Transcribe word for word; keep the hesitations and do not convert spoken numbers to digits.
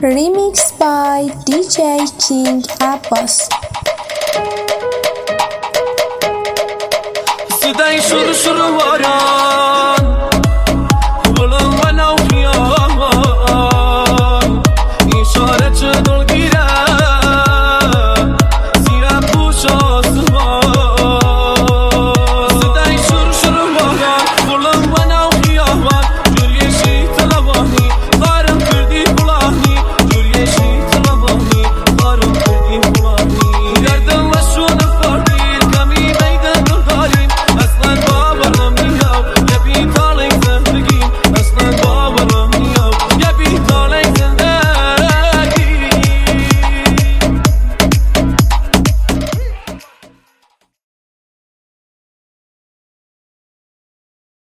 Remix by D J King Abbas. صدای شروع شروع وارا